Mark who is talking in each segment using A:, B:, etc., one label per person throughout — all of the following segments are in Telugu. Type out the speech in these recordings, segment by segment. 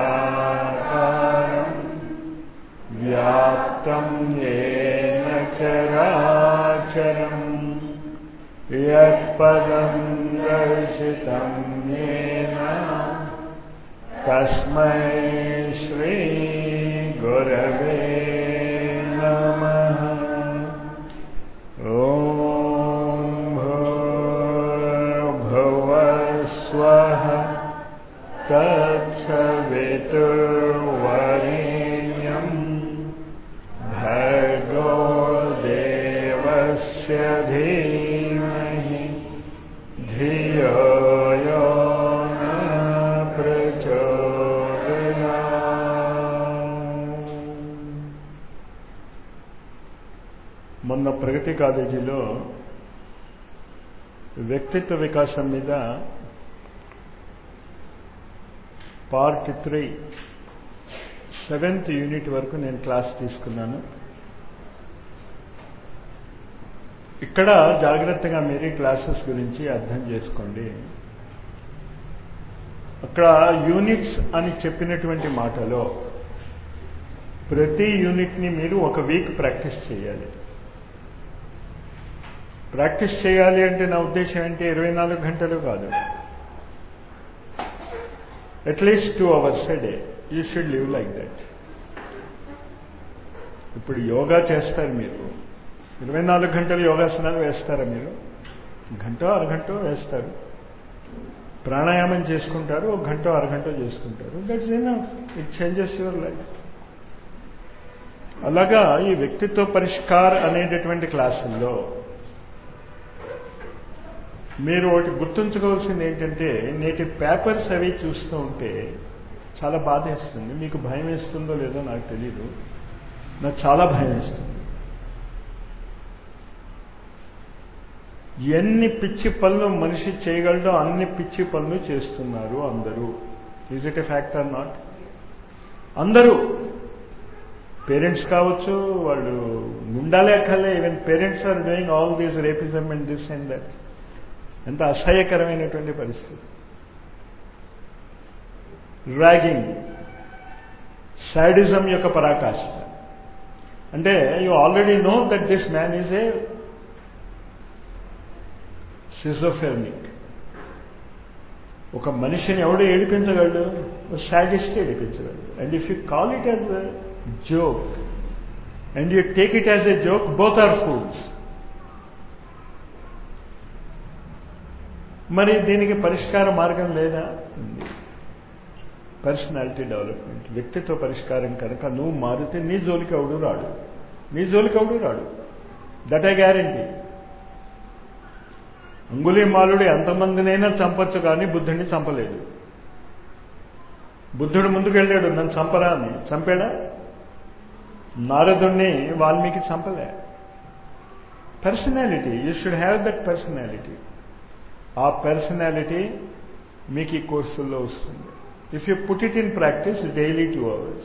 A: వ్యాప్తం యేన చరాచరం యత్పదం దర్శితం యేన తస్మై శ్రీ గురవే నమః. ఓం భూర్భువః స్వః తత్సవితుర్వరేణ్యం భర్గో దేవస్య ధీమహి ధియో యో న ప్రచోదయాత్. మొన్న ప్రగతి కాలేజీలో వ్యక్తిత్వ వికాసం మీద పార్ట్ 3 7th యూనిట్ వరకు నేను క్లాస్ తీసుకున్నాను. ఇక్కడ జాగ్రత్తగా మీరు క్లాసెస్ గురించి అర్థం చేసుకోండి. అక్కడ యూనిట్స్ అని చెప్పినటువంటి మాటలో ప్రతి యూనిట్ని మీరు ఒక వీక్ ప్రాక్టీస్ చేయాలి. ప్రాక్టీస్ చేయాలి అంటే నా ఉద్దేశం ఏంటి, 24 గంటలు కాదు, at least 2 hours a day. You should live like that. ఇప్పుడు యోగా చేస్తారు, మీరు 24 గంటలు యోగాసనాలు వేస్తారా? మీరు గంట అరగంట వేస్తారు. ప్రాణాయామం చేసుకుంటారు, 1 గంట అరగంట చేసుకుంటారు. That's enough. It changes your life. అలాగా ఈ వ్యక్తిత్వ పరిష్కార్ అనేటటువంటి క్లాసుల్లో మీరు ఒకటి గుర్తుంచుకోవాల్సింది ఏంటంటే, నేటి పేపర్స్ అవి చూస్తూ ఉంటే చాలా బాధ వేస్తుంది. మీకు భయం వేస్తుందో లేదో నాకు తెలీదు, నాకు చాలా భయం వేస్తుంది. ఎన్ని పిచ్చి పనులు మనిషి చేయగలడో అన్ని పిచ్చి పనులు చేస్తున్నారు అందరూ. Is it a fact or not? అందరూ పేరెంట్స్ కావచ్చు, వాళ్ళు ఉండాలే అక్కర్లే, even parents are doing all these rapism and this and that. ఎంత అసహ్యకరమైనటువంటి పరిస్థితి. ర్యాగింగ్, సాడిజం యొక్క పరాకాష్ఠ. అంటే you already know that this man is a schizophrenic. ఒక మనిషిని ఎవడు ఏడిపించగలడు? సాడిస్ట్ ఏడిపించగలడు. And if you call it as a joke and you take it as a joke, both are fools. మరి దీనికి పరిష్కార మార్గం లేదా? పర్సనాలిటీ డెవలప్మెంట్, వ్యక్తిత్వ పరిష్కారం కనుక నువ్వు మారితే నీ జోలికి ఎవడు రాడు, నీ జోలికి ఎవడు రాడు. That I guarantee. అంగుళీమాలుడు ఎంతమందినైనా చంపొచ్చు, కానీ బుద్ధుడిని చంపలేదు. బుద్ధుడు ముందుకు వెళ్ళాడు, నన్ను చంపరా అని. చంపాడా? నారదుణ్ణి వాల్మీకి చంపలే. Personality, you should have that personality. ఆ పర్సనాలిటీ మీకు ఈ కోర్సుల్లో వస్తుంది. If you put it in practice daily 2 hours.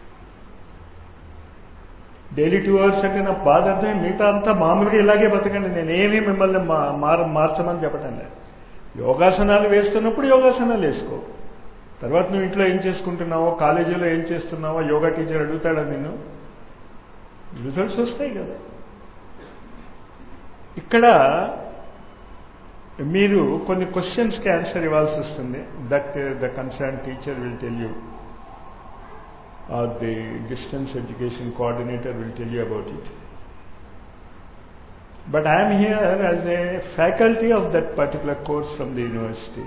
A: Daily 2 hours అంటే నా బాధ అంటే మిగతా అంతా మామూలుగా ఇలాగే బతకండి. నేనేమీ మిమ్మల్ని మార్చమని చెప్పటం లేదు. యోగాసనాలు వేస్తున్నప్పుడు యోగాసనాలు వేసుకో. తర్వాత నువ్వు ఇంట్లో ఏం చేసుకుంటున్నావో, కాలేజీలో ఏం చేస్తున్నావో యోగా టీచర్ అడుగుతాడా నేను? రిజల్ట్స్ వస్తాయి కదా. ఇక్కడ మీరు కొన్ని క్వశ్చన్స్కి ఆన్సర్ ఇవ్వాల్సి వస్తుంది. That the concern teacher will tell you, or the distance education coordinator will tell you about it. But I'm here as a faculty of that particular course from the university.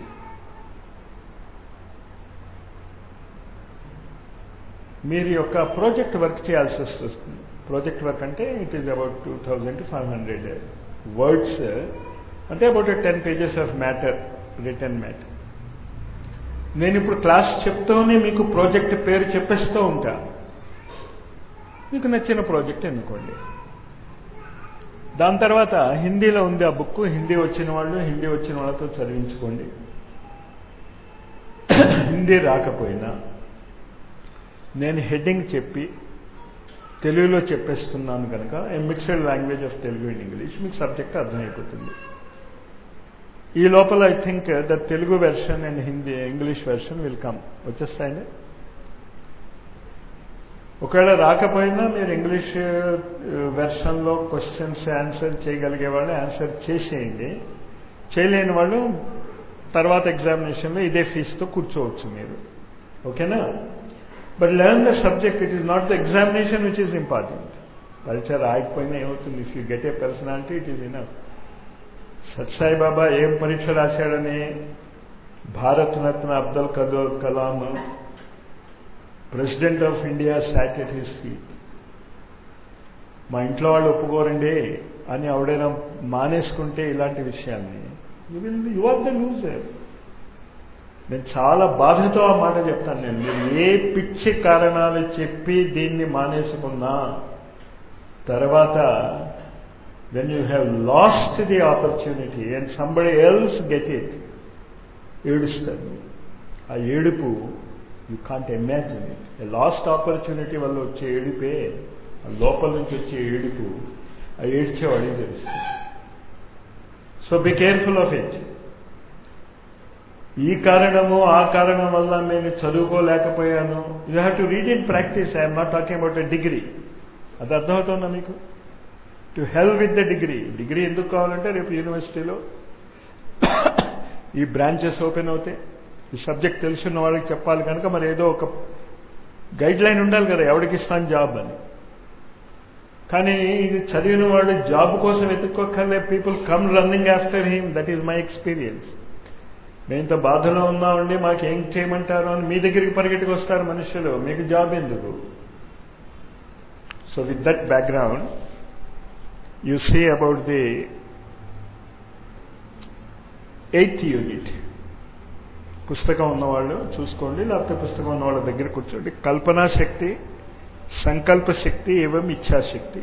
A: మీరు యొక్క ప్రాజెక్ట్ వర్క్ చేయాల్సి వస్తుంది. ప్రాజెక్ట్ వర్క్ అంటే it is about 2000 to 500 words, అంటే about 10 pages of matter, return matter. నేను ఇప్పుడు క్లాస్ చెప్తూనే మీకు ప్రాజెక్ట్ పేరు చెప్పేస్తూ ఉంటా. మీకు నచ్చిన ప్రాజెక్ట్ ఎన్నుకోండి. దాని తర్వాత హిందీలో ఉంది ఆ బుక్. హిందీ వచ్చిన వాళ్ళు హిందీ వచ్చిన వాళ్ళతో చదివించుకోండి. హిందీ రాకపోయినా నేను హెడ్డింగ్ చెప్పి తెలుగులో చెప్పేస్తున్నాను కనుక a mixed language of Telugu and English మీకు సబ్జెక్ట్ అర్థమైపోతుంది. ఈ లోపల I think the Telugu version and Hindi English version will come. వచ్చేస్తాయండి. ఒకవేళ రాకపోయినా మీరు ఇంగ్లీష్ వెర్షన్లో క్వశ్చన్స్ ఆన్సర్ చేయగలిగే వాళ్ళు ఆన్సర్ చేసేయండి. చేయలేని వాళ్ళు తర్వాత ఎగ్జామినేషన్లో ఇదే ఫీజుతో కూర్చోవచ్చు మీరు. ఓకేనా? But learn the subject. It is not the examination which is important. పరీక్ష రాయకపోయినా ఏమవుతుంది? If you get a personality it is enough. Sathya Sai Baba ఏం పరీక్ష రాశాడని Bharat Ratna Abdul Kalam president of India sat at his feet. మా ఇంట్లో వాళ్ళు ఒప్పుకోరండి అని ఎవడైనా మానేసుకుంటే ఇలాంటి విషయాన్ని యు ఆర్ ద లూజర్. నేను చాలా బాధతో ఆ మాట చెప్తాను. నేను మీరు ఏ పిచ్చి కారణాలు చెప్పి దీన్ని మానేసుకున్నా తర్వాత when you have lost the opportunity and somebody else get it, ఏడుస్తారు. ఆ ఏడుపు you can't imagine it. A lost opportunity వల్ల వచ్చే ఏడుపే, ఆ లోపల నుంచి వచ్చే ఏడుపు, ఆ ఏడ్చేవాడికి తెలుస్తుంది. So be careful of it. ఈ కారణము ఆ కారణం వల్ల నేను చదువుకోలేకపోయాను. You have to read in practice. I'm not talking about a degree. అది అర్థమవుతుందా మీకు? To hell with the degree. Degree ఎందుకు కావాలంటే రేపు యూనివర్సిటీలో ఈ బ్రాంచెస్ ఓపెన్ అవుతాయి. ఈ సబ్జెక్ట్ తెలుసున్న వాళ్ళకి చెప్పాలి కనుక మరి ఏదో ఒక గైడ్ లైన్ ఉండాలి కదా, ఎవరికి ఇస్తాను జాబ్ అని. కానీ ఇది చదివిన వాడు జాబ్ కోసం వెతుక్కోకర్లే. People come running after him. That is my experience. మేము ఇంత బాధలో ఉన్నామండి, మాకేం చేయమంటారు అని మీ దగ్గరికి పరిగెట్టుకు వస్తారు మనుషులు. మీకు జాబ్ ఎందుకు? So with that background you see about the 8th unit. పుస్తకం ఉన్నవాళ్ళు చూసుకోండి, లేకపోతే పుస్తకం ఉన్నవాళ్ళ దగ్గర కూర్చోండి. కల్పనా శక్తి, సంకల్ప శక్తి ఏవం ఇచ్ఛాశక్తి.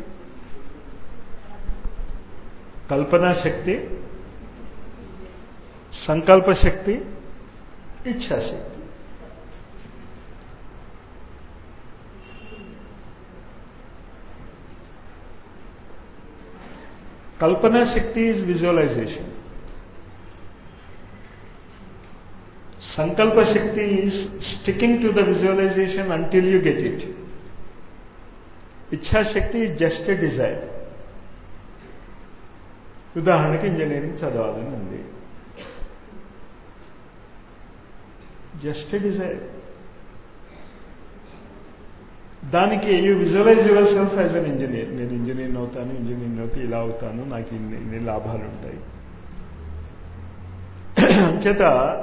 A: కల్పనా శక్తి, సంకల్ప శక్తి, ఇచ్ఛాశక్తి. Kalpana Shakti is visualization. Sankalpa Shakti is sticking to the visualization until you get it. Ichha Shakti is just a desire. ఉదాహరణకి ఇంజనీరింగ్ చదవాలని ఉంది. Just a desire. దానికి you visualize yourself as an engineer. నేను ఇంజనీర్ అవుతాను, ఇంజనీర్ అవుతే ఇలా అవుతాను, నాకు ఇన్ని లాభాలు ఉంటాయి. అంచేత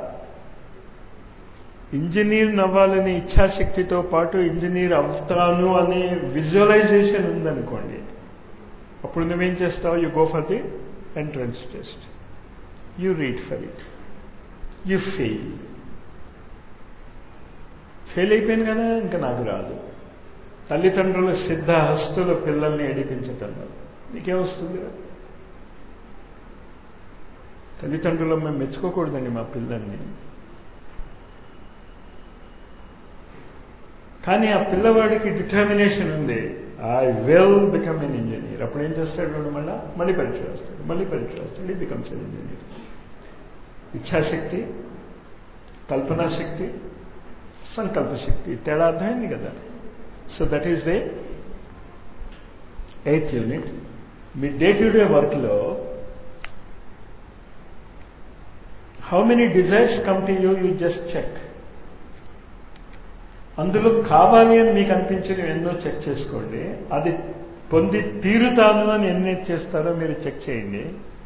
A: ఇంజనీర్ అవ్వాలనే ఇచ్ఛాశక్తితో పాటు ఇంజనీర్ అవుతాను అనే విజువలైజేషన్ ఉందనుకోండి, అప్పుడు నువ్వేం చేస్తావు? You go for the entrance test, you read for it, you fail అయిపోయాను కదా ఇంకా నాకు రాదు. తల్లిదండ్రులు సిద్ధహస్తులు పిల్లల్ని ఏడిపించటం నీకేమొస్తుంది? తల్లిదండ్రులు మేము మెచ్చుకోకూడదండి మా పిల్లల్ని. కానీ ఆ పిల్లవాడికి డిటర్మినేషన్ ఉంది, I will become an engineer. అప్పుడు ఏం చేస్తాడు వాడు? మళ్ళీ పరీక్ష రాస్తాడు, ఈ బికమ్స్ ఎన్ ఇంజనీర్. ఇచ్ఛాశక్తి, కల్పనా శక్తి, సంకల్ప శక్తి. తేడా అర్థమైంది కదా? So that is the 8th unit. మీ డే టు డే వర్క్లో how many desires come to you, you just check. అందులో కావాలి అని మీకు అనిపించినవి ఎన్నో చెక్ చేసుకోండి. అది పొంది తీరుతాను అని ఎన్ని చేస్తారో మీరు చెక్ చేయండి.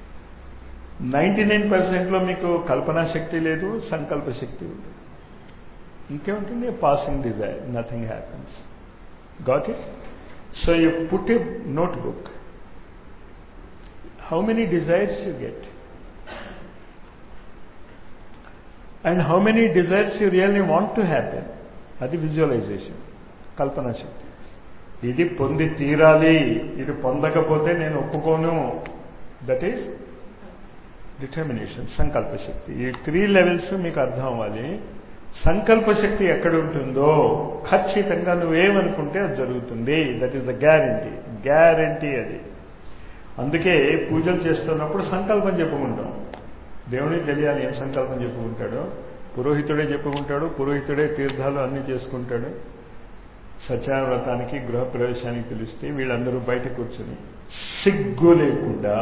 A: 99%లో మీకు కల్పనా శక్తి లేదు, సంకల్ప శక్తి ఉంది. ఇంకేముంటుంది? Passing desire, nothing happens. Got it? So you put a notebook. How many desires you get? And how many desires you really want to happen? అది విజువలైజేషన్, కల్పనా శక్తి. ఇది పొంది తీరాలి, ఇది పొందకపోతే నేను ఒప్పుకోను. దట్ ఈజ్ డిటర్మినేషన్, సంకల్ప శక్తి. ఈ 3 లెవెల్స్ మీకు అర్థం అవ్వాలి. సంకల్ప శక్తి ఎక్కడ ఉంటుందో ఖచ్చితంగా నువ్వేమనుకుంటే అది జరుగుతుంది. దట్ ఈస్ ద గ్యారంటీ అది. అందుకే పూజలు చేస్తున్నప్పుడు సంకల్పం చెప్పుకుంటాం. దేవుడికి తెలియాలి ఏం సంకల్పం చెప్పుకుంటాడో. పురోహితుడే చెప్పుకుంటాడు, పురోహితుడే తీర్థాలు అన్నీ చేసుకుంటాడు. సత్యనారాయణ వ్రతానికి గృహప్రవేశానికి పిలిస్తే వీళ్ళందరూ బయట కూర్చొని సిగ్గు లేకుండా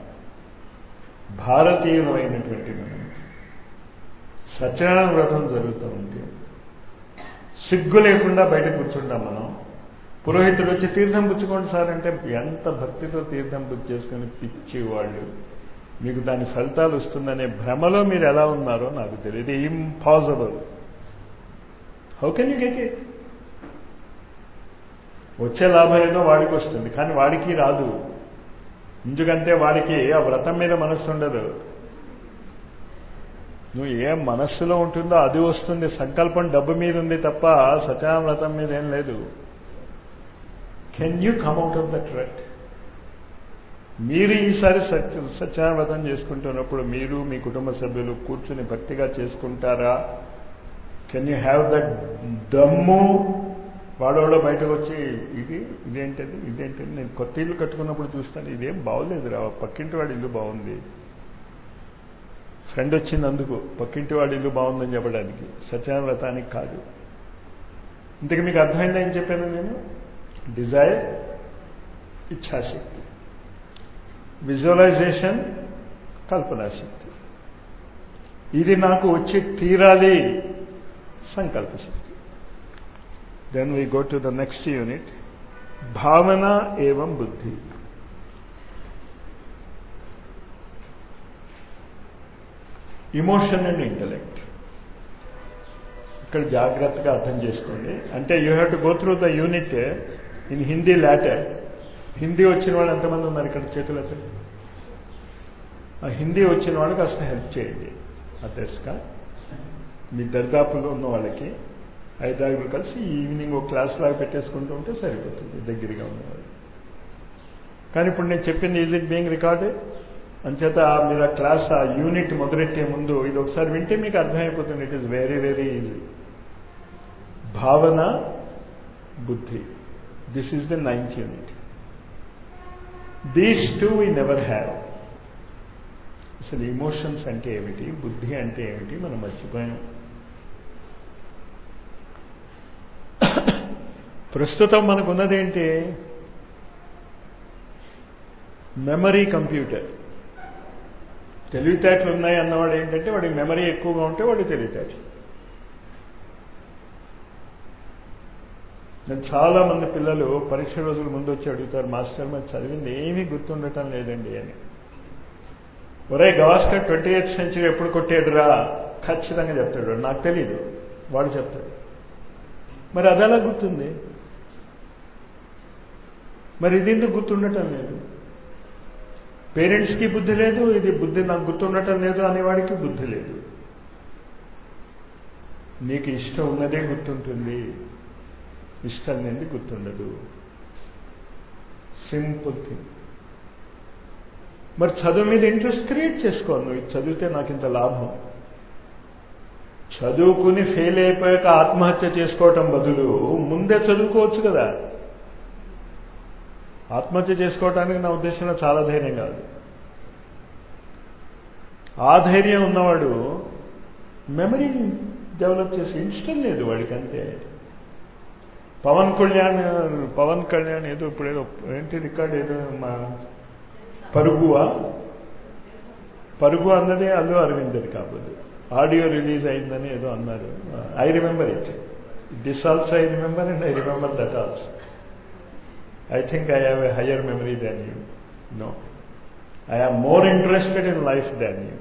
A: భారతీయులమైనటువంటి మనం సత్యనారాయణ వ్రతం జరుగుతూ ఉంటే సిగ్గు లేకుండా బయట కూర్చుంటాం మనం. పురోహితుడు వచ్చి తీర్థం పుచ్చుకోండి సార్ అంటే ఎంత భక్తితో తీర్థం పుచ్చి చేసుకుని పిచ్చి వాళ్ళు. మీకు దాని ఫలితాలు వస్తుందనే భ్రమలో మీరు ఎలా ఉన్నారో నాకు తెలియదు. Impossible. How can you get it? వచ్చే లాభం ఏదో వాడికి వస్తుంది, కానీ వాడికి రాదు. ఎందుకంటే వాడికి ఆ వ్రతం మీద మనస్సు ఉండదు. నువ్వు ఏం మనస్సులో ఉంటుందో అది వస్తుంది. సంకల్పం డబ్బు మీద ఉంది తప్ప సత్యనారాయణ వ్రతం మీద ఏం లేదు. Can you come out of that rut? మీరు ఈసారి సత్యనారాయణ వ్రతం చేసుకుంటున్నప్పుడు మీరు మీ కుటుంబ సభ్యులు కూర్చుని భక్తిగా చేసుకుంటారా? కెన్ యూ హ్యావ్ దట్ దమ్ము? వాడవాడో బయటకు వచ్చి ఇదేంటది నేను కొత్త ఇల్లు కట్టుకున్నప్పుడు చూస్తాను, ఇదేం బాగోలేదు రా, పక్కింటి వాడి ఇల్లు బాగుంది. ఫ్రెండ్ వచ్చింది అందుకు పక్కింటి వాడి ఇల్లు బాగుందని చెప్పడానికి, సత్యనారాయణ వ్రతానికి కాదు. ఇంతకు మీకు అర్థమైందా ఏం చెప్పాను నేను? డిజైర్, ఇచ్ఛాశక్తి, విజువలైజేషన్, కల్పనాశక్తి. ఇది నాకు వచ్చి తీరాలి, సంకల్పశక్తి. Then we go to the next unit, భావన ఏవం బుద్ధి. Emotion and intellect. ఇక్కడ జాగ్రత్తగా అర్థం చేసుకోండి. అంటే you have to go through the unit in Hindi later. Hindi వచ్చిన వాళ్ళు ఎంతమంది ఉన్నారు ఇక్కడ? చేతులు ఎత్తండి. ఆ హిందీ వచ్చిన వాళ్ళకి కాస్త హెల్ప్ చేయండి. అదర్స్గా మీ దర్దాపుల్లో ఉన్న వాళ్ళకి 5-6 కలిసి ఈవినింగ్ ఒక క్లాస్ లాగా పెట్టేసుకుంటూ ఉంటే సరిపోతుంది దగ్గరగా ఉన్నవాళ్ళు. కానీ ఇప్పుడు నేను చెప్పింది ఈజ్ ఇట్ బీయింగ్ రికార్డెడ్? అంచేత మీరు ఆ క్లాస్ ఆ యూనిట్ మొదలెట్టే ముందు ఇది ఒకసారి వింటే మీకు అర్థమైపోతుంది. It is very very easy. భావన, బుద్ధి. This is the 9th unit. These two we never have. అసలు ఇమోషన్స్ అంటే ఏమిటి, బుద్ధి అంటే ఏమిటి మనం మర్చిపోయాం. ప్రస్తుతం మనకున్నదేంటి? Memory computer. తెలివితేటలు ఉన్నాయి అన్నవాడు ఏంటంటే వాడికి మెమరీ ఎక్కువగా ఉంటే వాడు తెలివితేటలు. నేను చాలా మంది పిల్లలు పరీక్ష రోజుల ముందు వచ్చి అడుగుతారు, మాస్టర్ మరి చదివింది ఏమీ గుర్తుండటం లేదండి అని. ఒరే గవాస్కర్ 20th century ఎప్పుడు కొట్టేదిరా ఖచ్చితంగా చెప్తాడు. నాకు తెలీదు, వాడు చెప్తాడు. మరి అదెలా గుర్తుంది? మరి ఇది ఎందుకు గుర్తుండటం లేదు? పేరెంట్స్కి బుద్ధి లేదు, ఇది బుద్ధి నాకు గుర్తుండటం లేదు అనేవాడికి బుద్ధి లేదు. నీకు ఇష్టం ఉన్నదే గుర్తుంటుంది, ఇష్టం లేనిది గుర్తుండదు. Simple thing. మరి చదువు మీద ఇంట్రెస్ట్ క్రియేట్ చేసుకో. నువ్వు ఇది చదివితే నాకు ఇంత లాభం. చదువుకుని ఫెయిల్ అయిపోయాక ఆత్మహత్య చేసుకోవటం బదులు ముందే చదువుకోవచ్చు కదా. ఆత్మహత్య చేసుకోవటానికి నా ఉద్దేశంలో చాలా ధైర్యం కాదు. ఆ ధైర్యం ఉన్నవాడు మెమరీని డెవలప్ చేసి ఇష్టం లేదు వాడికి అంతే. పవన్ కళ్యాణ్ ఏదో ఇప్పుడేదో ఏంటి రికార్డ్ ఏదో మా పరుగు అన్నదే అల్లు అరవింద్ కాకపోతే ఆడియో రిలీజ్ అయిందని ఏదో అన్నారు. I remember it. This also I remember and I remember that also. I think I have a higher memory than you. No. I am more interested in life than you.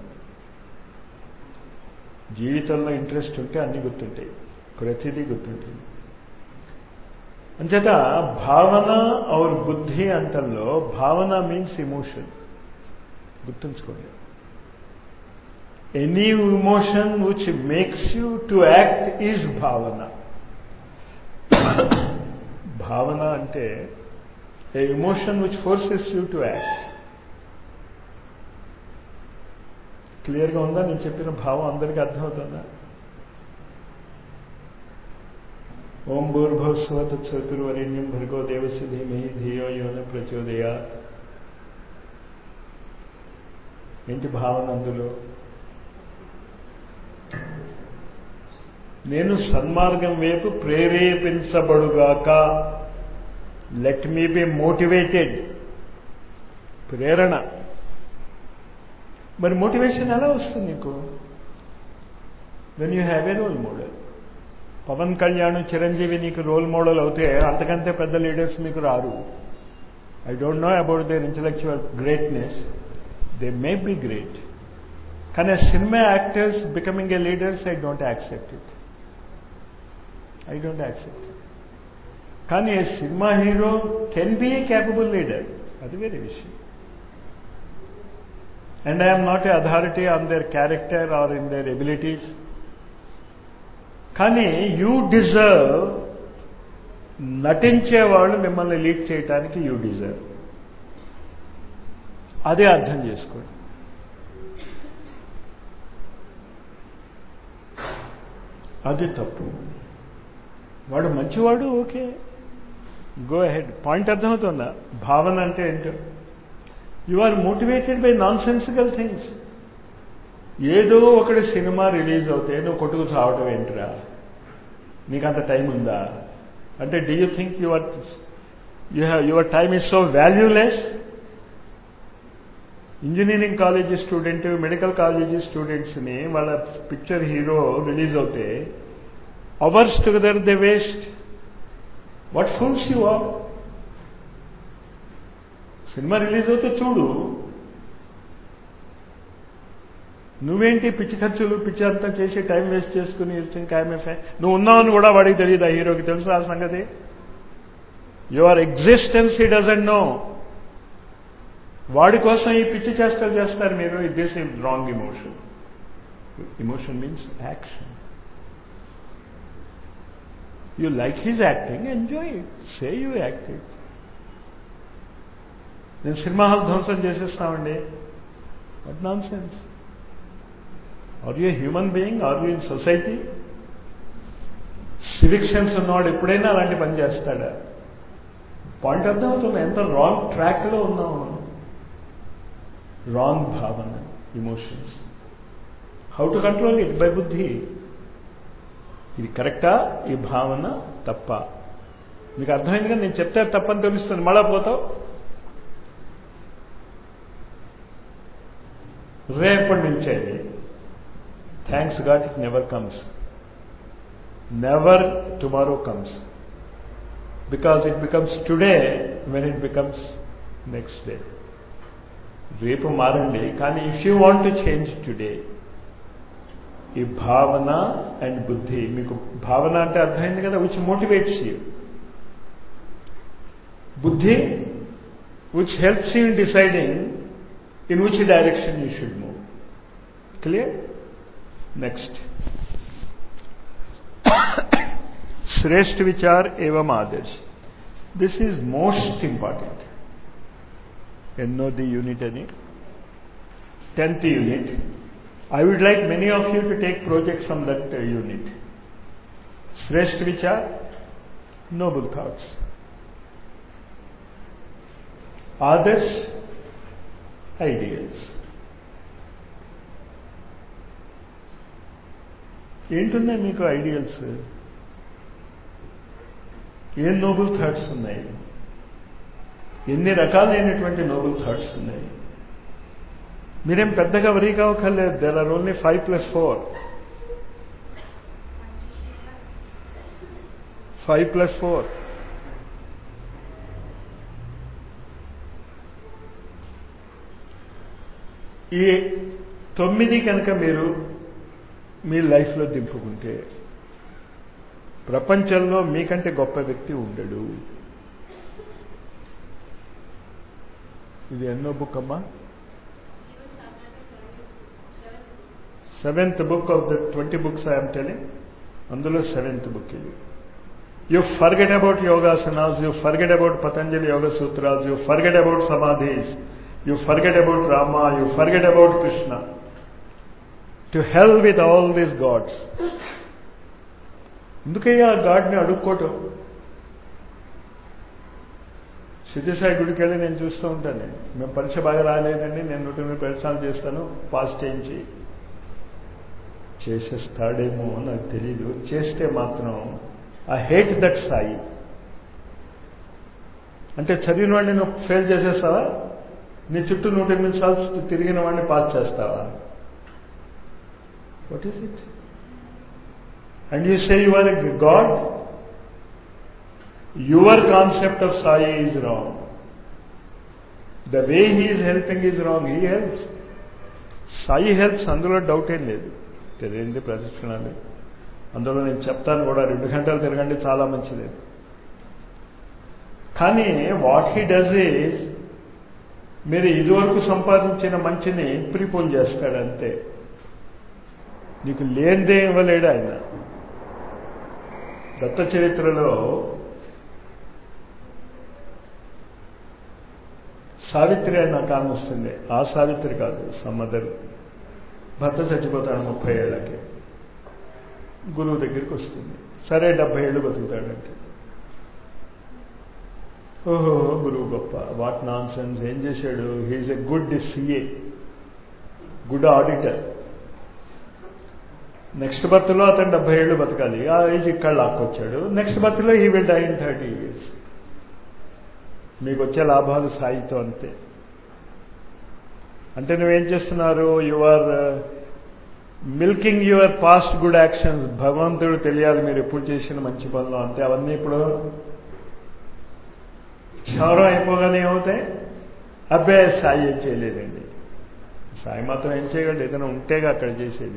A: జీవితంలో ఇంట్రెస్ట్ ఉంటే అన్ని గుర్తుంటాయి, ప్రతిదీ గుర్తుంటుంది. అంచేత భావన ఔర్ బుద్ధి అంటల్లో భావన మీన్స్ ఇమోషన్. గుర్తుంచుకోండి. Any emotion which makes you to act is భావన. భావన అంటే a emotion which forces you to act. క్లియర్గా ఉందా నేను చెప్పిన భావం? అందరికీ అర్థమవుతుందా? ఓం భూర్భువస్సువః తత్సవితుర్వరేణ్యం భర్గో దేవస్య ధీమహి ధియో యో నః ప్రచోదయాత్. ఏంటి భావన? అందులో నేను సన్మార్గం వైపు ప్రేరేపించబడుగాక. Let me be motivated. ప్రేరణ. మరి మోటివేషన్ ఎలా వస్తుంది నీకు? When you have a role model. Pawan Kalyan, Chiranjeevi నీకు రోల్ మోడల్ అవుతే అంతకంటే పెద్ద లీడర్స్ మీకు రారు. I don't know about their intellectual greatness. They may be great. కానీ cinema actors becoming a leaders, I don't accept it. I don't accept it. కానీ ఏ cinema hero can be a capable leader, అది వేరే విషయం. And I'm not a authority on their character or in their abilities. కానీ యూ డిజర్వ్, నటించేవాళ్ళు మిమ్మల్ని లీడ్ చేయటానికి యూ డిజర్వ్. అదే అర్థం చేసుకోండి. అది తప్పు. వాడు మంచివాడు, ఓకే, గో అహెడ్. పాయింట్ అర్థమవుతుందా? భావన అంటే ఏంటో. You are motivated by nonsensical things. ఏదో ఒకటి సినిమా రిలీజ్ అవుతే నువ్వు కొట్టుకు చావటం ఏంటిరా? నీకంత టైం ఉందా? అంటే do you think your time is so valueless? Engineering college student, medical college స్టూడెంట్స్ని వాళ్ళ పిక్చర్ హీరో రిలీజ్ అవుతే hours together they waste. What fools you are. Cinema release అవుతే చూడు. నువ్వేంటి పిచ్చి ఖర్చులు, పిచ్చి అంతా చేసి టైం వేస్ట్ చేసుకుని నువ్వు ఉన్నావని కూడా వాడికి తెలియదు. ఆ హీరోకి తెలుసు ఆ సంగతి. Your existence he doesn't know. వాడి కోసం ఈ పిచ్చి చేష్టలు చేస్తారు మీరు. This is wrong emotion. Emotion means action. You like his acting, enjoy it. Say you acted. నేను సినిమా హాల్ ధ్వంసం చేసేస్తామండి. What nonsense. Are you a human being? Are you in society? Civic sense ఉన్నవాడు ఎప్పుడైనా అలాంటి పని చేస్తాడా? పాయింట్ అర్థమవుతుంది. ఎంత రాంగ్ ట్రాక్లో ఉన్నాము. రాంగ్ భావన, emotions. How to control it? By బుద్ధి. ఇది కరెక్టా? ఈ భావన తప్ప? మీకు అర్థమైంది కదా? నేను చెప్తే తప్పని తెలుస్తుంది. మళ్ళా పోతావు. రేపటి నుంచే thanks god it never comes. Never tomorrow comes. Because it becomes today when it becomes next day. రేపు మారండి, కానీ if you want to change today, ఈ భావన అండ్ బుద్ధి. మీకు భావన అంటే అర్థమైంది కదా, విచ్ మోటివేట్స్ యూ. బుద్ధి which helps you in deciding in which direction you should move. Clear? Next, శ్రేష్ఠ విచార్ ఏవం ఆదర్శ్. This is most important. ఎన్నోది యూనిట్ అని? 10th unit. I would like many of you to take projects from that unit. Shrestha Vichar, noble thoughts. Adarsh, ideals. ఏంటున్నాయి మీకు ఐడియల్స్? ఏం నోబుల్ థాట్స్ ఉన్నాయి? ఎన్ని రకాలైనటువంటి నోబుల్ థాట్స్ ఉన్నాయి? మీరేం పెద్దగా వరీ కావక్కర్లేదు. There are only 5+4. 5+4. ఈ 9 కనుక మీరు మీ లైఫ్లో దింపుకుంటే ప్రపంచంలో మీకంటే గొప్ప వ్యక్తి ఉండడు. ఇది ఎన్నో బుక్ అమ్మా? 7th book of the 20 books I am telling. అందులో 7th book ఇది. You forget about yogasanas, you forget about Patanjali Yoga Sutras, you forget about samadhis, you forget about Rama, you forget about Krishna. To hell with all these gods. ఎందుకయ్యా ఆ గాడ్ని అడుక్కోవటం? సిద్ధిసాయి గుడికి వెళ్ళి నేను చూస్తూ ఉంటాను. మేము పరీక్ష బాగా రాలేదండి, నేను 100 ప్రయత్నాలు చేస్తాను, పాస్ చేయించి. చేసేస్తాడేమో నాకు తెలీదు. చేస్తే మాత్రం ఐ హేట్ దట్ సాయి. అంటే చదివిన వాడిని నువ్వు ఫెయిల్ చేసేస్తావా? నీ చుట్టూ 108 సార్లు తిరిగిన వాడిని పాస్ చేస్తావా? What is it? And you say you are a god. Your concept of Sai is wrong. The way he is helping is wrong. He helps, Sai helps, అందులో డౌట్ ఏం లేదు. తెలియండి ప్రదక్షిణాలు, అందులో నేను చెప్తాను కూడా, 2 గంటలు తిరగండి చాలా మంచిది. కానీ వాట్ హీ డస్ ఈజ్, మీరు ఇదివరకు సంపాదించిన మంచిని ప్రీపోల్ చేస్తాడంతే. నీకు లేనిదే ఇవ్వలేడు ఆయన. దత్త చరిత్రలో సావిత్రి అని నాకు ఆమె వస్తుంది. ఆ సావిత్రి కాదు, సమ్మదరు. భర్త చచ్చిపోతాడు 30 ఏళ్ళకి. గురువు దగ్గరికి వస్తుంది. సరే 70 ఏళ్ళు బతుకుతాడంటే, ఓహో గురువు గొప్ప, వాట్ నాన్ సెన్స్, ఏం చేశాడు? He is a good CA, good auditor. Next బర్త్లో అతను 70 ఏళ్ళు బతకాలి, ఆ ఏజ్ ఇక్కడ లాక్కొచ్చాడు. నెక్స్ట్ బర్త్లో he will die in 30 years. మీకు వచ్చే లాభాలు సాయితో అంతే. అంటే నువ్వేం చేస్తున్నారు? You are milking your past good actions. భగవంతుడు తెలియాలి మీరు ఎప్పుడు చేసిన మంచి పనులు అంతే. అవన్నీ ఇప్పుడు క్షౌరం అయిపోగానే ఏమవుతాయి? అబ్బాయి సాయి ఏం చేయలేదండి. సాయి మాత్రం ఏం చేయగలడు? ఏదైనా ఉంటేగా అక్కడ చేసేది.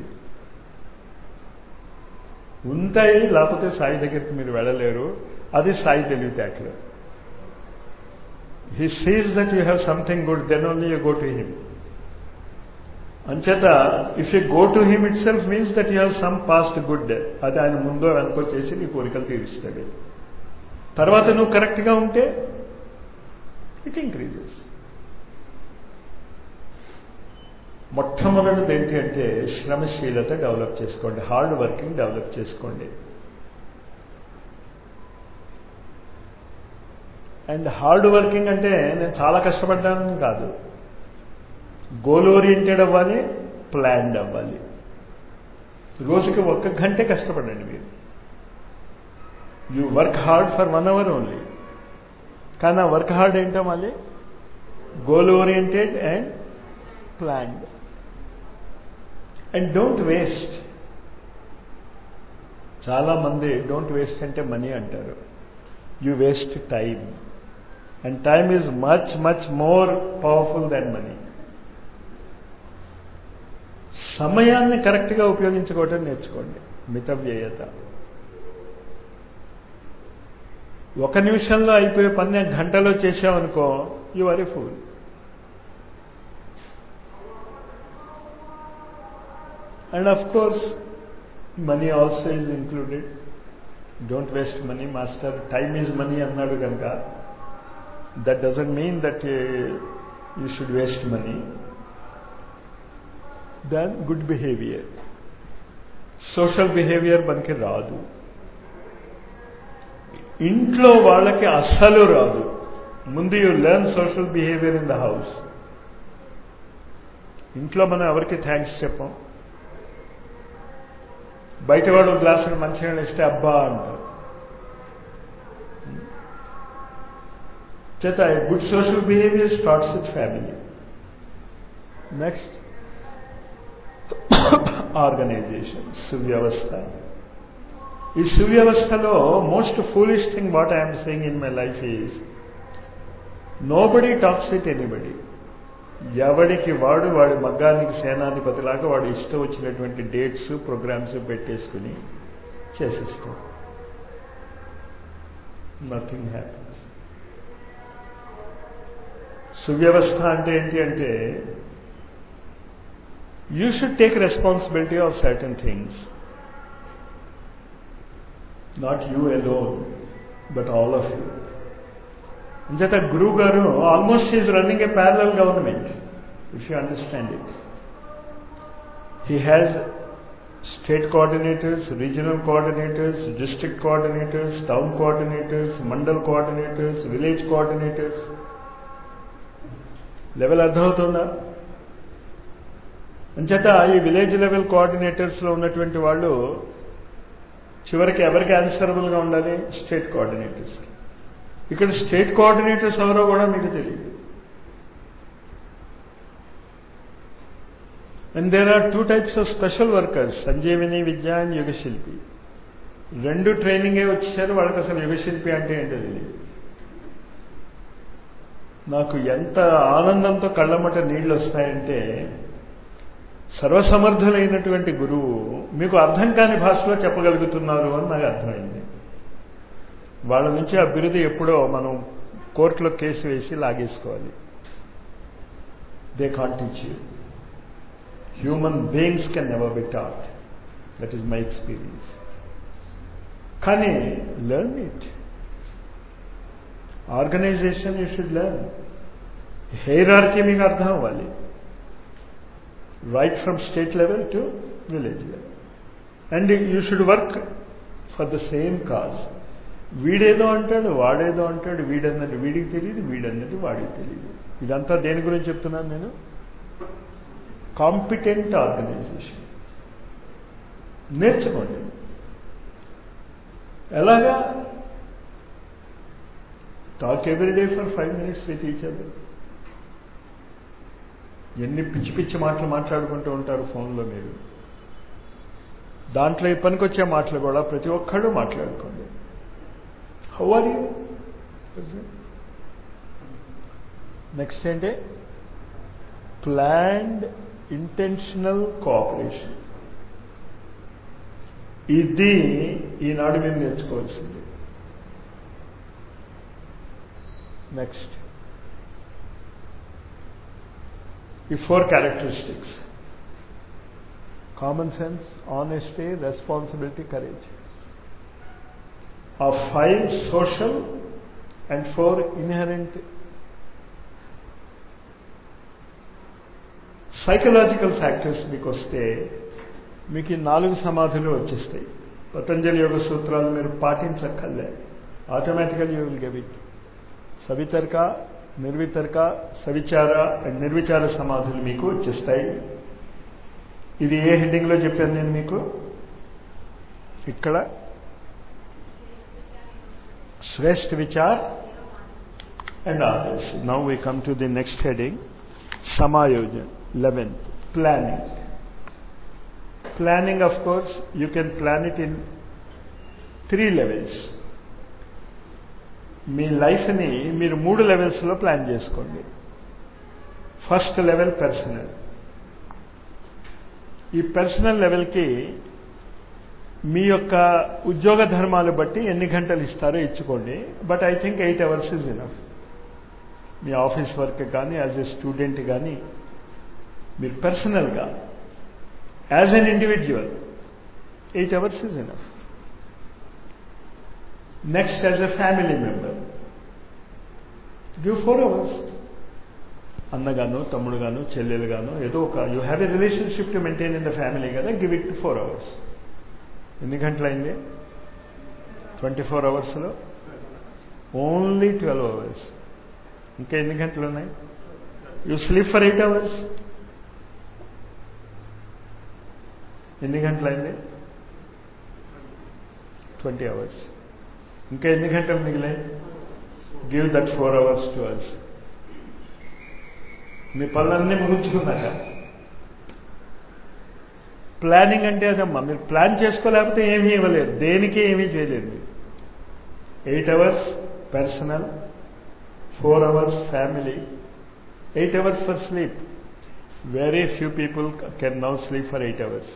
A: ఉంటాయి, లేకపోతే సాయి దగ్గరికి మీరు వెళ్ళలేరు. అది సాయి తెలివితేటలు. He sees that you have something good, then only you go to him. అంచేత if you go to him itself means that you have some past good. అది ఆయన ముందో వెనుకో చేసి నీ కోరికలు తీరుస్తాడు. తర్వాత నువ్వు కరెక్ట్గా ఉంటే ఇట్ ఇంక్రీజెస్. మొట్టమొదటిది ఏంటి అంటే శ్రమశీలత డెవలప్ చేసుకోండి, హార్డ్ వర్కింగ్ డెవలప్ చేసుకోండి. అండ్ హార్డ్ వర్కింగ్ అంటే నేను చాలా కష్టపడ్డానని కాదు. గోల్ ఓరియంటెడ్ అవ్వాలి, ప్లాన్డ్ అవ్వాలి. రోజుకి 1 గంటే కష్టపడండి మీరు. You work hard for 1 hour only. కానీ ఆ వర్క్ హార్డ్ ఏంటో మళ్ళీ goal oriented and planned. And don't waste. చాలామంది డోంట్ వేస్ట్ అంటే మనీ అంటారు. You waste time. And time is much much more powerful than money. సమయాన్ని కరెక్ట్గా ఉపయోగించుకోవటం నేర్చుకోండి. మితవ్యయత. 1 నిమిషంలో అయిపోయే పని గంటలో చేసామనుకో, you are a fool. And of course money also is included. Don't waste money. Master time is money అన్నాడు కనుక that doesn't mean that you should waste money. Than good behaviour. Social behaviour మనకి రాదు, ఇంట్లో వాళ్ళకి అస్సలు రాదు. ముందు you learn social behaviour in the house. ఇంట్లో మనం ఎవరికి థ్యాంక్స్ చెప్పం. బయట వాడు గ్లాసులు మంచిగా ఇస్తే అబ్బా అంటారు. చేత good social behaviour starts with family. Next organization, సువ్యవస్థ. ఈ సువ్యవస్థలో most foolish thing what I'm saying in my life is nobody talks with anybody. ఎవడికి వాడు వాడి మగ్గానికి సేనాధిపతిలాగా వాడు ఇష్టం వచ్చినటువంటి డేట్స్ ప్రోగ్రామ్స్ పెట్టేసుకుని చేసేస్తాడు. Nothing happens. సువ్యవస్థ అంటే ఏంటి అంటే you should take responsibility of certain things. Not you alone but all of you. అంచేత గురువు గారు almost is running a parallel government, if you understand it. He has state coordinators, regional coordinators, district coordinators, town coordinators, mandal coordinators, village coordinators. Level అర్థమవుతుందా? అంచేత ఈ విలేజ్ లెవెల్ కోఆర్డినేటర్స్లో ఉన్నటువంటి వాళ్ళు చివరికి ఎవరికి ఆన్సరబుల్గా ఉండాలి? స్టేట్ కోఆర్డినేటర్స్కి. ఇక్కడ స్టేట్ కోఆర్డినేటర్స్ ఎవరో కూడా మీకు తెలియదు. And there are 2 types of special workers, Sanjeevini Vidya and Yugashilpi. 2 ట్రైనింగే వచ్చేసారు, వాళ్ళకి అసలు యుగశిల్పి అంటే ఏంటో తెలియదు. నాకు ఎంత ఆనందంతో కళ్ళమ్మట నీళ్లు వస్తాయంటే, సర్వసమర్థులైనటువంటి గురువు మీకు అర్థం కాని భాషలో చెప్పగలుగుతున్నారు అని నాకు అర్థమైంది. వాళ్ళ నుంచి ఆ బిరుదు ఎప్పుడో మనం కోర్టులో కేసు వేసి లాగేసుకోవాలి. They can't teach you. Human beings can never be taught. That is my experience. కానీ learn it. Organization you should learn. Hierarchy మీకు అర్థం అవ్వాలి. Right from state level to village level. And you should work for the same cause. వీడేదో అంటాడు, వాడేదో అంటాడు, వీడన్నది వీడికి తెలియదు, వీడన్నది వాడికి తెలియదు. ఇదంతా దేని గురించి చెప్తున్నాను నేను? Competent organization. నేర్చుకోండి. ఎలాగా? Talk everyday for 5 minutes with each other. ఎన్ని పిచ్చి పిచ్చి మాటలు మాట్లాడుకుంటూ ఉంటారు ఫోన్లో మీరు. దాంట్లో ఈ పనికొచ్చే మాటలు కూడా ప్రతి ఒక్కళ్ళు మాట్లాడుకోండి. How are you? నెక్స్ట్ ఏంటి? Planned intentional cooperation. ఇది ఈనాడు మీరు నేర్చుకోవాల్సింది. నెక్స్ట్ ఈ 4 characteristics: common sense, honesty, responsibility, courage. Of 5 social and 4 inherent psychological factors మీకు వస్తే మీకు ఈ 4 సమాధులు వచ్చేస్తాయి. పతంజలి యోగ సూత్రాలు మీరు పాటించక్కర్లే. Automatical you will get it. సవితర్క, నిర్వితర్క, సవిచార అండ్ నిర్విచార సమాధులు మీకు వచ్చేస్తాయి. ఇది ఏ హెడ్డింగ్లో చెప్పాను నేను మీకు? ఇక్కడ శ్రేష్ఠ విచార్ అండ్ ఆదర్శ్. Now we come to the next heading, సమాయోజన్. 11th, planning. Planning, of course, you can plan it in 3 levels. మీ లైఫ్ని మీరు 3 లెవెల్స్లో ప్లాన్ చేసుకోండి. First level personal. ఈ పర్సనల్ లెవెల్కి మీ యొక్క ఉద్యోగ ధర్మాలు బట్టి ఎన్ని గంటలు ఇస్తారో ఇచ్చుకోండి. But I think 8 hours is enough. మీ ఆఫీస్ వర్క్ కానీ, యాజ్ ఎ స్టూడెంట్ కానీ, మీరు పర్సనల్గా as an individual 8 hours is enough. Next, as a family member, give 4 hours. అన్నగాను, తమ్ముడుగాను, చెల్లెలుగాను, ఏదో ఒక you have a relationship to maintain in the family కదా, గివ్ ఇట్ 4 hours. ఎన్ని గంటలైంది? 24 hours ఓన్లీ 12 hours. ఇంకా ఎన్ని గంటలు ఉన్నాయి? You sleep for 8 hours. ఎన్ని గంటలైంది? 20 hours. ఇంకా ఎన్ని గంటలు మిగిలాయి? Give that 4 hours to us. మీ పనులన్నీ ముగించుకున్నాక. ప్లానింగ్ అంటే అదమ్మా. మీరు ప్లాన్ చేసుకోలేకపోతే ఏమీ ఇవ్వలేరు, దేనికి ఏమీ చేయలేరు. 8 hours personal, 4 hours family, 8 hours for sleep. Very few people can now sleep for 8 hours.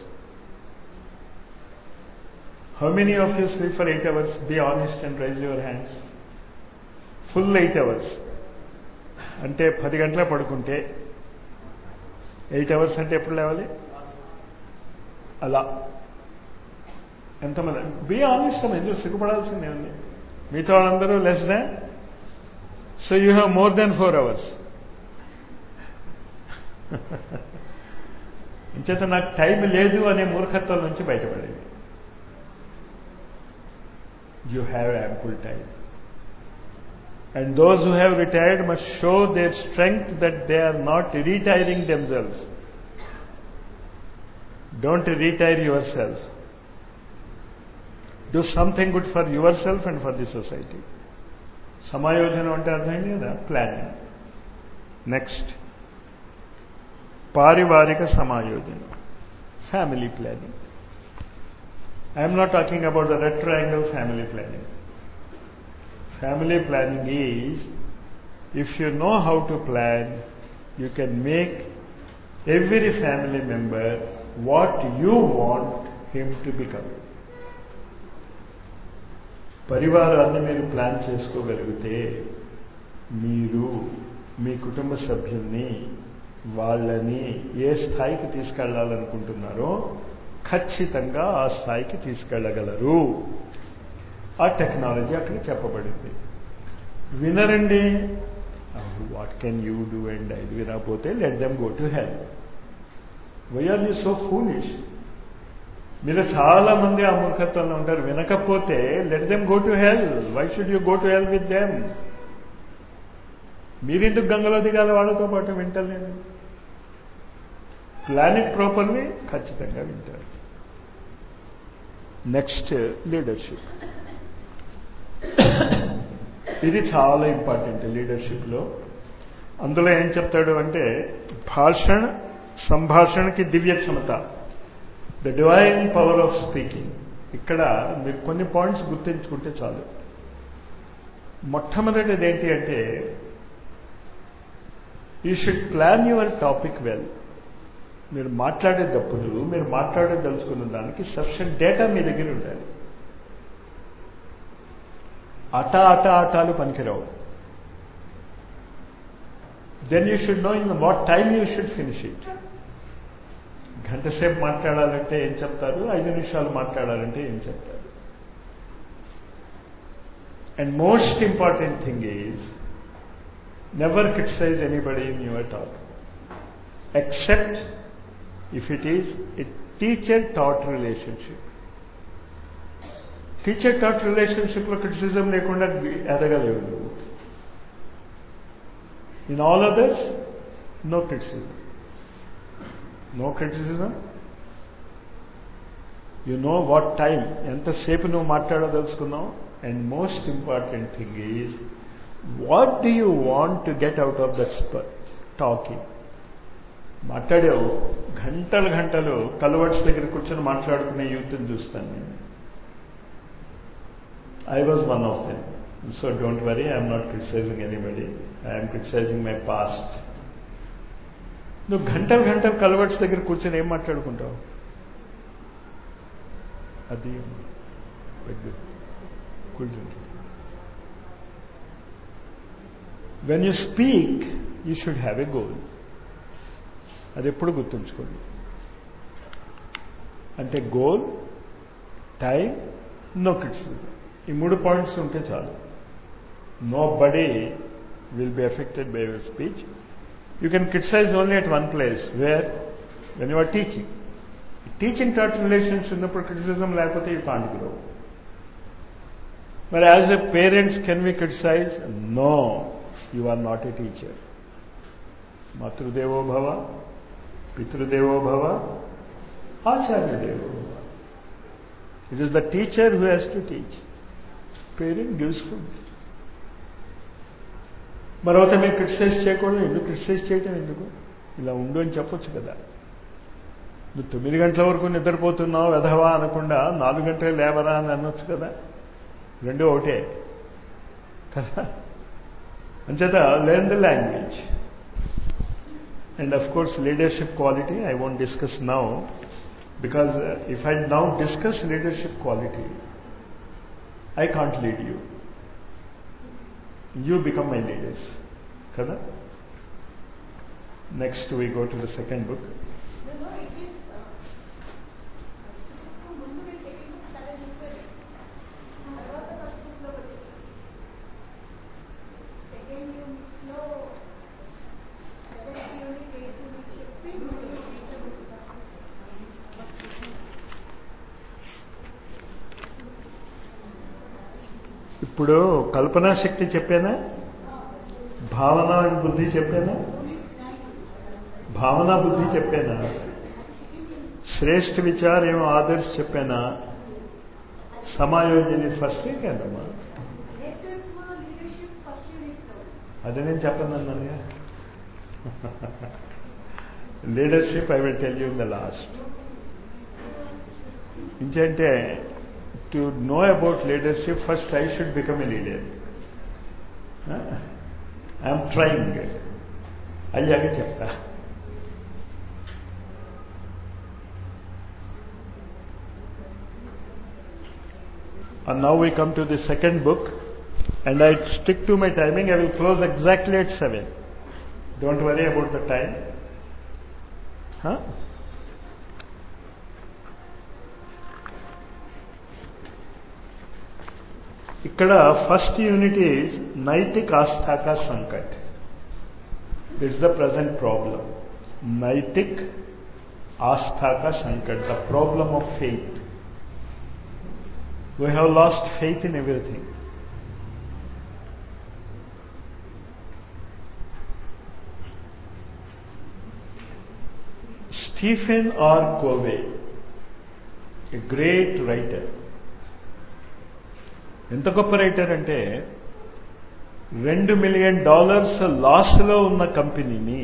A: How many of you sleep for 8 hours? Be honest and raise your hands. Full 8 hours. అంటే 10 గంటల పడుకుంటే 8 hours అంటే ఎప్పుడు లేవాలి? అలా ఎంతమంది? బీ ఆనెస్ట్ అమ్మ, ఎందుకు సిగ్గుపడాల్సిందే ఉంది. మీతో వాళ్ళందరూ less than. So you have more than 4 hours. ఇంచేత నాకు టైం లేదు అనే మూర్ఖత్వం నుంచి బయటపడేది. You have ample time. And those who have retired must show their strength that they are not retiring themselves. Don't retire yourself. Do something good for yourself and for the society. సమాయోజనం అంటే అర్థమైంది కదా, ప్లానింగ్. నెక్స్ట్ పారివారిక సమాయోజనం, family planning. I'm not talking about the red triangle family planning. Family planning is, if you know how to plan, you can make every family member what you want him to become. పరివారాన్ని మీరు ప్లాన్ చేసుకోగలిగితే మీరు మీ కుటుంబ సభ్యుల్ని వాళ్ళని ఏ స్థాయికి తీసుకెళ్లాలనుకుంటున్నారో ఖచ్చితంగా ఆ స్థాయికి తీసుకెళ్లగలరు. ఆ టెక్నాలజీ అక్కడ చెప్పబడింది. వినరండి, what can you do and I వినకపోతే let them go to hell. Why are you so foolish? మీరు చాలా మంది ఆ మూర్ఖత్వంలో ఉంటారు. వినకపోతే let them go to hell. Why should you go to hell with them? మీరెందుకు గంగలో దిగాలి వాళ్ళతో పాటు? వింటలేదు. ప్లాన్ ఇట్ ప్రాపర్లీ, ఖచ్చితంగా వింటారు. Next leadership. ఇది చాలా ఇంపార్టెంట్ లీడర్షిప్లో. అందులో ఏం చెప్తాడు అంటే సంభాషణకి దివ్య క్షమత, the divine power of speaking. ఇక్కడ మీరు కొన్ని పాయింట్స్ గుర్తించుకుంటే చాలు. మొట్టమొదటిది ఏంటి అంటే, you should plan your topic well. మీరు మాట్లాడేటప్పుడు మీరు మాట్లాడదలుచుకున్న దానికి సఫిషియెంట్ డేటా మీ దగ్గర ఉండాలి. ఆటాలు పనికిరావు. Then you should know in what time you should finish it. గంట సేపు మాట్లాడాలంటే ఏం చెప్తారు, 5 నిమిషాలు మాట్లాడాలంటే ఏం చెప్తారు. And most important thing is never criticize anybody in your talk except if it is a teacher taught relationship. Teacher taught రిలేషన్షిప్లో క్రిటిసిజం లేకుండా ఎదగలేవు నువ్వు. In all others no criticism. No criticism. You know what time, ఎంతసేపు నువ్వు మాట్లాడదలుచుకున్నావు. And most important thing is what do you want to get out of that talking. మాట్లాడావు గంటలు కల్వర్డ్స్ దగ్గర కూర్చొని మాట్లాడుకునే యూత్ని చూస్తాను నేను. I was one of them. So don't worry, I am not criticizing anybody. I am criticizing my past. నువ్వు గంటలు కల్వర్డ్స్ దగ్గర కూర్చొని ఏం మాట్లాడుకుంటావు? అది పెద్ద కూర్చుంటుంది. When you speak, you should have a goal. అది ఎప్పుడు గుర్తుంచుకోండి. అంటే గోల్, టైం, నో క్రిటిసిజం. ఈ 3 పాయింట్స్ ఉంటే చాలు. Nobody will be affected by your speech. You can criticize only at one place, where when you are teaching. Teaching taught relations ఉన్నప్పుడు క్రిటిసిజం లేకపోతే యూ కాంట్ గ్రో. మరి as a parents can we criticize? No, you are not a teacher. మాతృదేవో భవ, పితృదేవో భవ, ఆచార్య దేవో భవ. It is the teacher who has to teach. Parent gives food. మరొకటి మీరు క్రిటిసైజ్ చేయకూడదు. ఎందుకు క్రిటిసైజ్ చేయటం? ఎందుకు? ఇలా ఉండు అని చెప్పొచ్చు కదా. నువ్వు 9 గంటల వరకు నిద్రపోతున్నావు వెధవా అనకుండా 4 గంటలు లేవరా అని అనొచ్చు కదా. రెండు ఒకటే కదా. అంచేత learn the language. And of course leadership quality I won't discuss now, because if I now discuss leadership quality, I can't lead you. You become my leaders. Kada? Next we go to the second book. ఇప్పుడు కల్పనా శక్తి చెప్పానా, భావన బుద్ధి చెప్పానా, భావనా బుద్ధి చెప్పానా, శ్రేష్ఠ విచార్ ఏమో ఆదర్శ్ చెప్పానా, సమాయోజన ఫస్ట్ వీక్ ఏంటమ్మా, అదే నేను చెప్పను అన్నానుగా. Leadership I will tell you in the last. ఇంకంటే to know about leadership first I should become a leader. I'm trying, అయ్యాక చెప్తా. And now we come to the second book, and I stick to my timing. I will close exactly at 7. Don't worry about the time. Huh? ikkada first unit is naitik astha ka sankat. This is the present problem. Naitik astha ka sankat, the problem of faith. We have lost faith in everything. Stephen R. Covey, a great writer. ఎంత గొప్ప రైటర్ అంటే $2 million లాస్లో ఉన్న కంపెనీని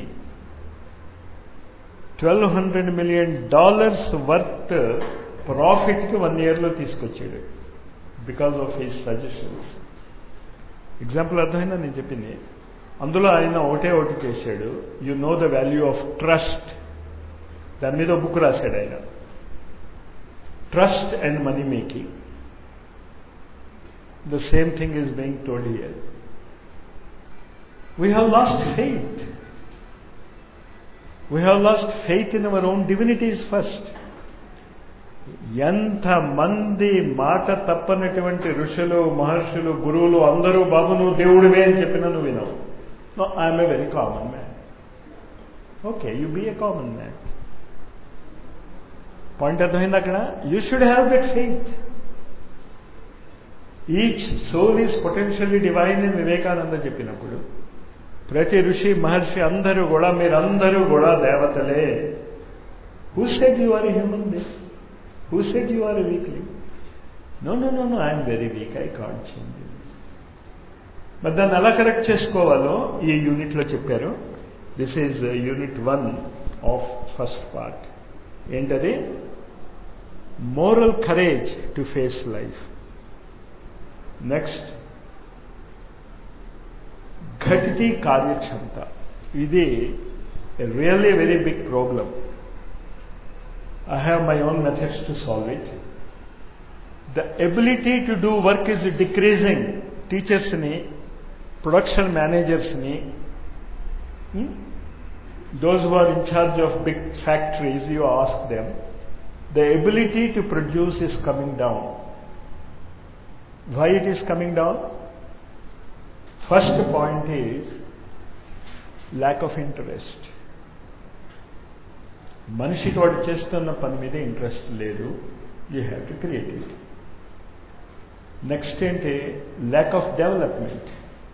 A: $1,200 million వర్త్ ప్రాఫిట్కి 1 yearలో తీసుకొచ్చాడు, because of his suggestions. Example అర్థమైందా నేను చెప్పింది? అందులో ఆయన ఒకటి చేశాడు, you know the value of trust. దాని మీద బుక్ రాశాడు ఆయన, trust and money making. The same thing is being told here. We have lost faith. We have lost faith in our own divinities first. ఎంత మంది మాట తప్పనటువంటి ఋషులు, మహర్షులు, గురువులు అందరూ బాబు నువ్వు దేవుడివే అని చెప్పినా నువ్వు వినవు. No, I'm a very common man. Okay, you be a common man. Point అర్థమైంది అక్కడ? You should have that faith. Each soul is potentially divine అని వివేకానంద చెప్పినప్పుడు ప్రతి ఋషి, మహర్షి అందరూ కూడా మీరందరూ కూడా దేవతలే. Who said you are a human being? Who said you are a weakling? No no no no, I'm very weak, I can't change. మరి దాన్ని ఎలా కరెక్ట్ చేసుకోవాలో ఈ యూనిట్లో చెప్పారు. This is unit 1 of first part. ఏంటది? Moral courage to face life. Next, ఘటితి కార్యక్షమత. ఇది really very big problem. I have my own methods to solve it. The ability to do work is decreasing. Teachers ni, production managers ni, those who are in charge of big factories, you ask them, the ability to produce is coming down. Why it is coming down? First point is lack of interest. మనిషికి వాడు చేస్తున్న పని మీద ఇంట్రెస్ట్ లేదు. You have to create it. Next ఏంటి? Lack of development.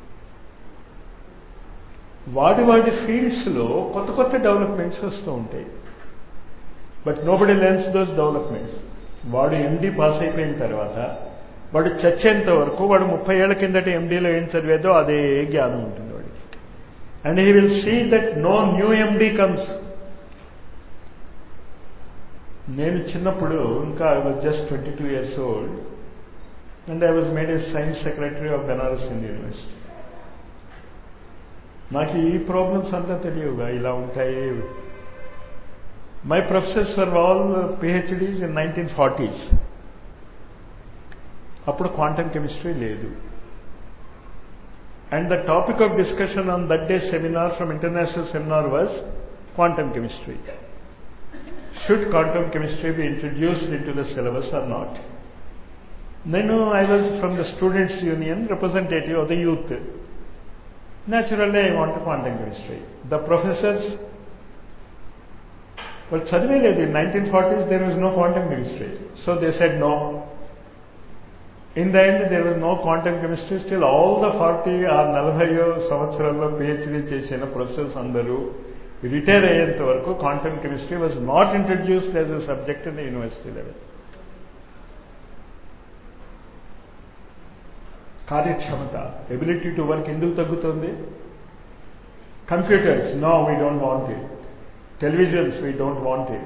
A: వాడి ఫీల్డ్స్లో కొత్త కొత్త డెవలప్మెంట్స్ వస్తూ ఉంటాయి, but nobody learns those developments. వాడు ఎండీ పాస్ అయిపోయిన తర్వాత వాడు చచ్చేంత వరకు వాడు 30 ఏళ్ల కిందట ఎండీలో ఏం చదివేదో అదే జ్ఞానం ఉంటుంది వాడికి. And he will see that no new MD comes. నేను చిన్నప్పుడు ఇంకా I was just 22 years old and I was made a science secretary of Banaras Hindu University. నాకు ఈ ప్రాబ్లమ్స్ అంతా తెలియవుగా, ఇలా ఉంటాయి. My professors were all PhDs in 1940s. అప్పుడు క్వాంటమ్ కెమిస్ట్రీ లేదు. And the topic of discussion on that day seminar from international seminar was quantum chemistry. Should quantum chemistry be introduced into the syllabus or not? I was from the Students' Union, representative of the youth. Naturally, I want quantum chemistry. The professors, well, in 1940s there was no quantum chemistry. So they said no. In the end, there was no quantum chemistry. Still all the 40 or 40 సంవత్సరాల్లో PhD చేసిన ప్రొఫెసర్స్ అందరూ రిటైర్ అయ్యేంత వరకు quantum chemistry was not introduced as a subject in the university level. కార్యక్షమత, ఎబిలిటీ టు వర్క్ ఎందుకు తగ్గుతుంది? Computers, no we don't want it. Televisions, we don't want it.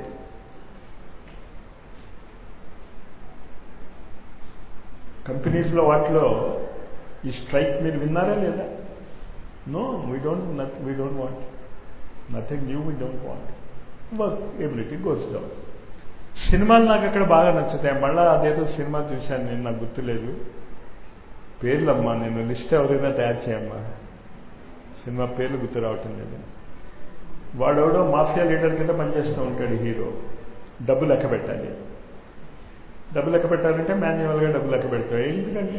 A: కంపెనీస్లో వాటిలో ఈ స్ట్రైక్ మీరు విన్నారా లేదా? No, we don't want nothing new, we don't want. Work ability goes down. సినిమాలు నాకు అక్కడ బాగా నచ్చుతాయి. మళ్ళీ అదేదో సినిమా చూశాను నేను, నాకు గుర్తులేదు పేర్లమ్మా, నేను లిస్ట్ ఎవరైనా తయారు చేయమ్మా, సినిమా పేర్లు గుర్తు రావటం లేదు. వాడెవడో మాఫియా లీడర్ కింద పనిచేస్తూ ఉంటాడు హీరో. డబ్బు లెక్క పెట్టాలి. డబ్బు లెక్క పెట్టాలంటే మాన్యువల్గా డబ్బు లెక్క పెడతావు. ఎందుకంటే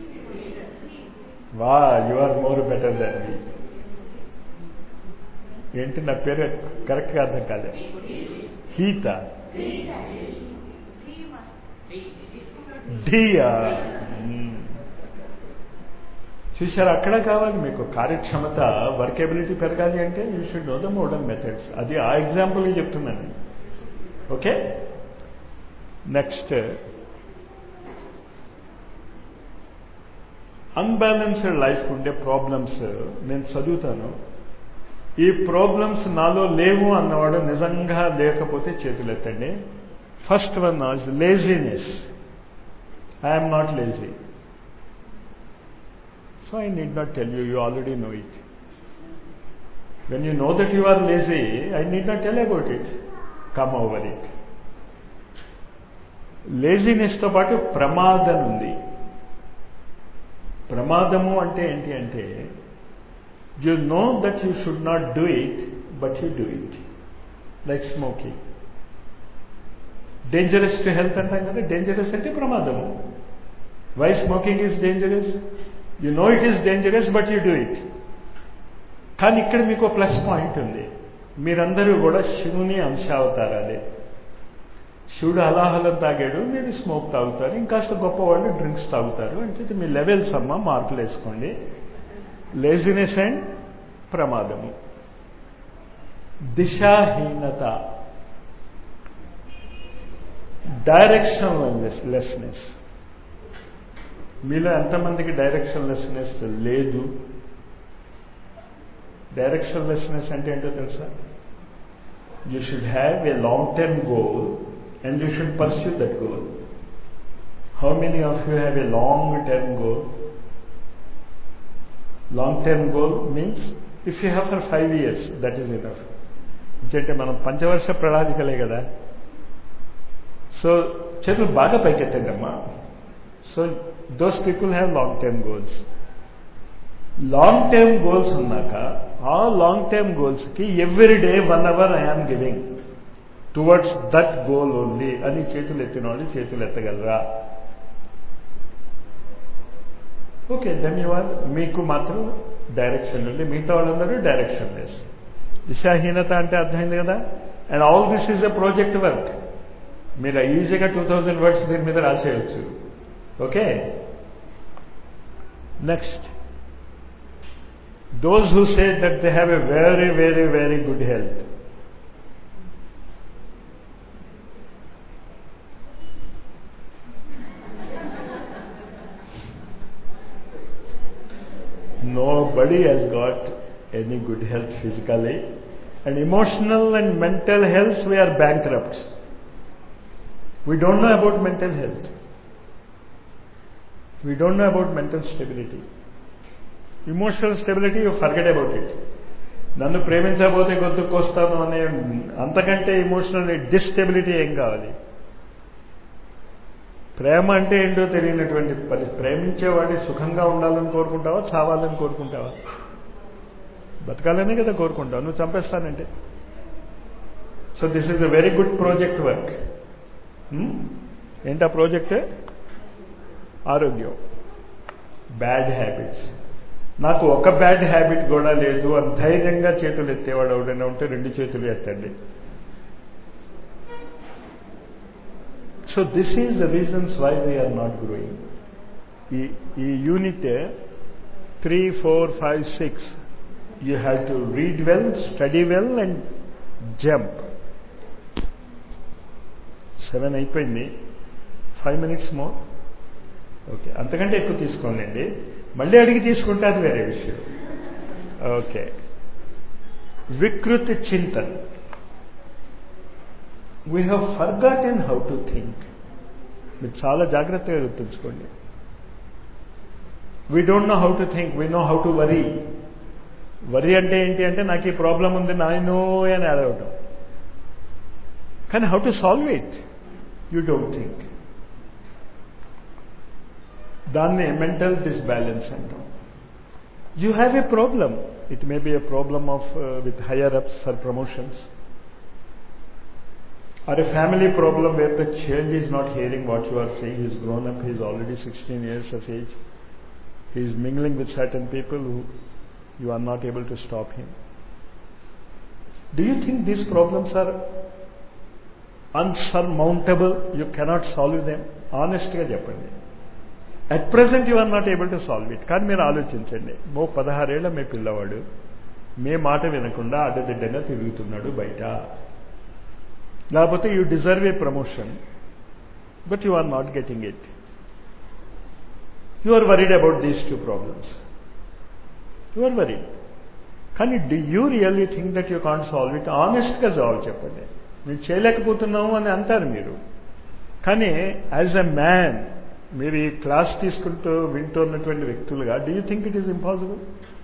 A: వా, you are more better than me. ఏంటి నా పేరు కరెక్ట్గా అర్థం కాలే. హీత, ఢియా. చూశారు, అక్కడ కావాలి మీకు కార్యక్షమత, వర్కేబిలిటీ పెరగాలి అంటే you should know the modern methods. అది ఆ ఎగ్జాంపుల్గా చెప్తున్నాను. ఓకే, నెక్స్ట్ అన్బ్యాలెన్స్డ్ లైఫ్ ఉండే ప్రాబ్లమ్స్ నేను చదువుతాను. ఈ ప్రాబ్లమ్స్ నాలో లేవు అన్నవాడు నిజంగా లేకపోతే చేతులు ఎత్తండి. First one was laziness. I'm not lazy. So I need not tell you, you already know it. When you know that you are lazy, I need not tell about it. Come over it. Laziness తో పాటు ప్రమాదం ఉంది. ప్రమాదము అంటే ఏంటి అంటే, you know that you should not do it, but you do it. Like smoking. Dangerous to health అంటాం కదా, dangerous అంటే ప్రమాదము. Why smoking is dangerous? You know it is dangerous, but you do it. కానీ ఇక్కడ మీకు ప్లస్ పాయింట్ ఉంది. మీరందరూ కూడా శివుని అంశావతారాలే. శివుడు అలాహలం తాగాడు, మీరు స్మోక్ తాగుతారు. ఇంకాస్త గొప్పవాళ్ళు డ్రింక్స్ తాగుతారు. అంటే మీ లెవెల్స్ అమ్మ మార్పులు వేసుకోండి. లేజినెస్ అండ్ ప్రమాదము. దిశాహీనత, డైరెక్షన్ లెస్నెస్. మీలో ఎంతమందికి డైరెక్షన్ లెస్నెస్ లేదు? డైరెక్షన్ లెస్నెస్ అంటే ఏంటో తెలుసా? You should have a long term goal and you should pursue that goal. How many of you have a long term goal? Long term goal means if you have for 5 years, that is enough. అంటే మనం పంచవర్ష ప్రణాళికలే కదా. సో చేతులు బాగా పైకెత్తండి అమ్మా. So those people have long term goals. Long term goals ఉన్నాక ఆ long term goals కి every day 1 hour I am giving towards that goal only అని చేతులు ఎత్తిన వాళ్ళు చేతులు ఎత్తగలరా? ఓకే, ధన్యవాద్. మీకు మాత్రం డైరెక్షన్ ఉంది, మిగతా వాళ్ళందరూ డైరెక్షన్ లెస్. దిశాహీనత అంటే అర్థమైంది కదా. And all this is a project work. మీరు ఈజీగా 2000 words దీని మీద రాసేయచ్చు. Okay, next, those who say that they have a very, very, very good health. Nobody has got any good health physically, and emotional and mental health, we are bankrupts. We don't know about mental health. We don't know about mental stability. Emotional stability, you forget about it. నన్ను ప్రేమించకపోతే గొంతుకొస్తాను అనే అంతకంటే ఎమోషనల్ డిస్టెబిలిటీ ఏం కావాలి? ప్రేమ అంటే ఏంటో తెలియనటువంటి ప్రేమించేవాడి సుఖంగా ఉండాలని కోరుకుంటావా, చావాలని కోరుకుంటావా? బతకాలనే కదా కోరుకుంటావు. నువ్వు చంపేస్తానంటే. So this is a very good project work. ఏంటా ప్రాజెక్ట్? ఆరోగ్యం. Bad habits. నాకు ఒక బ్యాడ్ హ్యాబిట్ కూడా లేదు అని ధైర్యంగా చేతులు ఎత్తేవాడు ఎవడైనా ఉంటే 2 చేతులు ఎత్తండి. So this is the reasons why we're not growing. ఈ unit 3, 4, 5, 6 You have to read well, study well and jump. 7 అయిపోయింది. 5 minutes more. ఓకే, అంతకంటే ఎక్కువ తీసుకోండి. మళ్ళీ అడిగి తీసుకుంటే అది వేరే విషయం. ఓకే, వికృతి చింతన్. We have forgotten how to think. మీరు చాలా జాగ్రత్తగా గుర్తుంచుకోండి. We don't know how to think, we know how to worry. Worry అంటే ఏంటి అంటే నాకు ఈ ప్రాబ్లం ఉంది నాయనో అని అడగటం. కానీ how to solve it you don't think. దాన్ని మెంటల్ డిస్బ్యాలెన్స్ అంటాం. You have a problem. It may be a problem of with higher ups for promotions, or a family problem where the child is not hearing what you are saying. He is grown up, he is already 16 years of age. He is mingling with certain people who you are not able to stop him. Do you think these problems are unsurmountable? You cannot solve them? Honestly చెప్పండి. At present you are not able to solve it. కానీ మీరు ఆలోచించండి, 16 ఏళ్ల మీ పిల్లవాడు మే మాట వినకుండా అడ్డదిడ్డంగా తిరుగుతున్నాడు బయట. లేకపోతే you deserve a promotion but you are not getting it. You are worried about these two problems. You are worried. కానీ do you really think that you can't solve it? ఆనెస్ట్గా జవాబు చెప్పండి. మేము చేయలేకపోతున్నాము అని అంటారు మీరు. కానీ యాజ్ ఎ మ్యాన్ మీరు ఈ క్లాస్ తీసుకుంటూ వింటున్నటువంటి వ్యక్తులుగా do you think it is impossible?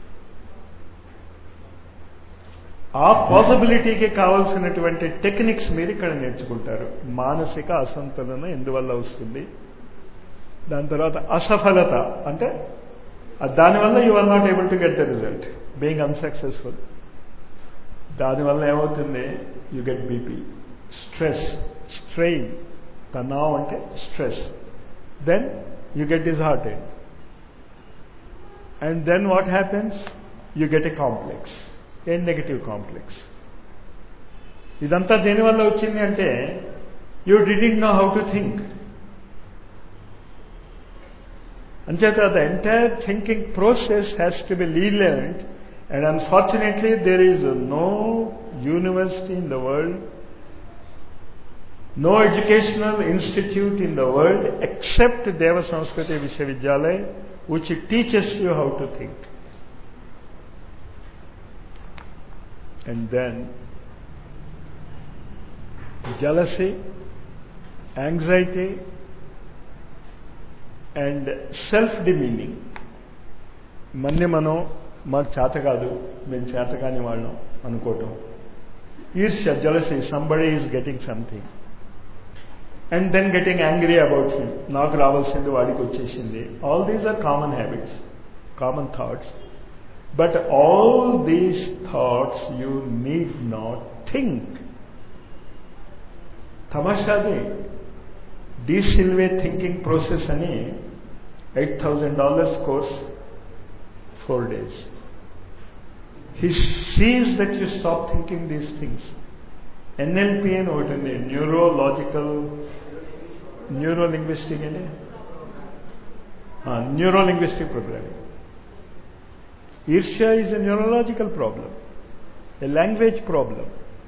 A: ఆ పాసిబిలిటీకి కావాల్సినటువంటి టెక్నిక్స్ మీరు ఇక్కడ నేర్చుకుంటారు. మానసిక అసంతులన ఎందువల్ల వస్తుంది, దాని తర్వాత అసఫలత అంటే దానివల్ల you are not able to get the result, being unsuccessful. దానివల్ల ఏమవుతుంది, you get BP, stress, strain. తనావ్ అంటే stress. Then you get disheartened. And then what happens, you get a complex, a negative complex. ఇదంతా దేనివల్ల వచ్చింది అంటే you didn't know how to think. అంచేత the entire thinking process has to be relearned, and unfortunately there is no university in the world, no educational institute in the world except Deva Sanskriti Vishwavidyalaya which teaches you how to think. And then jealousy, anxiety and self demeaning. మనం మాకు చేత కాదు, మేము చేత కాని వాళ్ళం అనుకోవటం. ఈర్ష్య, jealousy, somebody is getting something and then getting angry about him, నాకు రావాల్సింది వాడికి వచ్చేసింది. All these are common habits, common thoughts. But all these thoughts you need not think. తమాషాది డి సిల్వే థింకింగ్ ప్రాసెస్ అని $8,000 course, 4 days. He sees that you stop thinking these things. NLP అని ఒకటి ఉంది, న్యూరోలింగ్విస్టిక్ అని, న్యూరోలింగ్విస్టిక్ ప్రోగ్రామింగ్. ఈర్ష్య is a neurological problem, a language problem.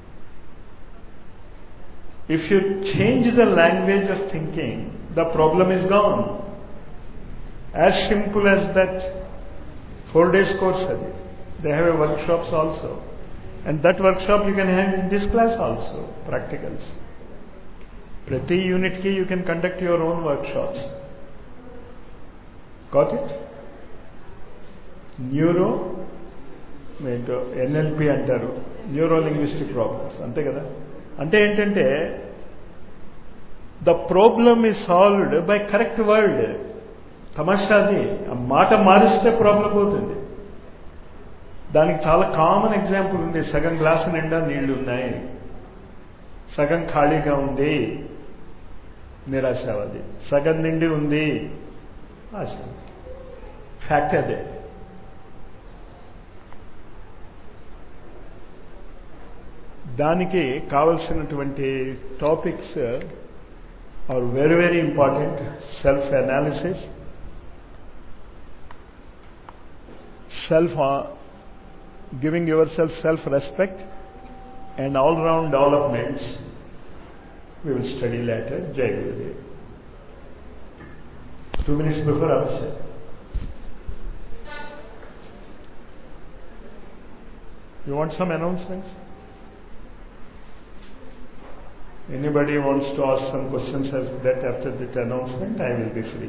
A: If you change the language of thinking, the problem is gone. As simple as that. 4 days course. They have a workshops also. And that workshop you can have in this class also, practicals. Prati unit ki you can conduct your own workshops. Got it? NLP అంటారు, న్యూరో లింగ్విస్టిక్ ప్రాబ్లమ్స్. అంతే కదా. అంటే ఏంటంటే the problem is solved by correct word. తమాషాది ఆ మాట మారిస్తే ప్రాబ్లం పోతుంది. దానికి చాలా కామన్ ఎగ్జాంపుల్ ఉంది. సగం గ్లాసు నిండా నీళ్లు ఉన్నాయి, సగం ఖాళీగా ఉంది, నిరాశావాది. సగం నిండి ఉంది, ఆశ. ఫ్యాక్ట్ అదే. దానికి కావలసినటువంటి topics are very very important. Self analysis, self giving yourself self-respect and all-round developments, we will study later. Jai Gurudev. 2 minutes before Avasya. You want some announcements? Anybody wants to ask some questions as that after that announcement, I will be free.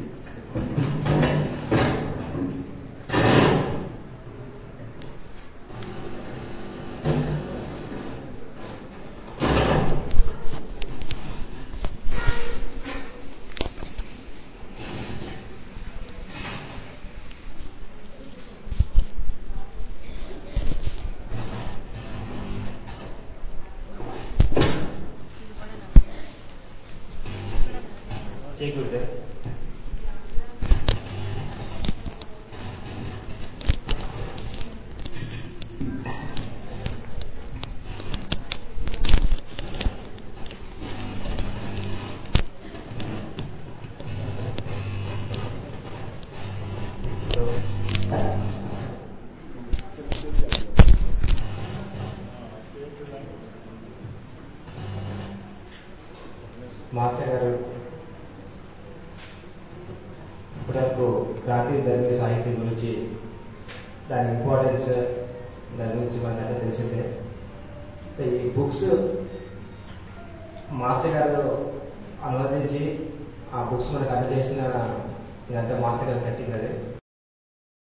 B: Master గారు ఇప్పటివరకు ప్రాంతీయ ధర్మీయ సాహిత్యం గురించి దాని ఇంపార్టెన్స్ దాని గురించి మనకంటే తెలిసిందే. ఈ బుక్స్ మాస్టర్ గారు అనువదించి ఆ బుక్స్ మనకు అందజేసిన ఇదంతా మాస్టర్ గారు కట్టినది.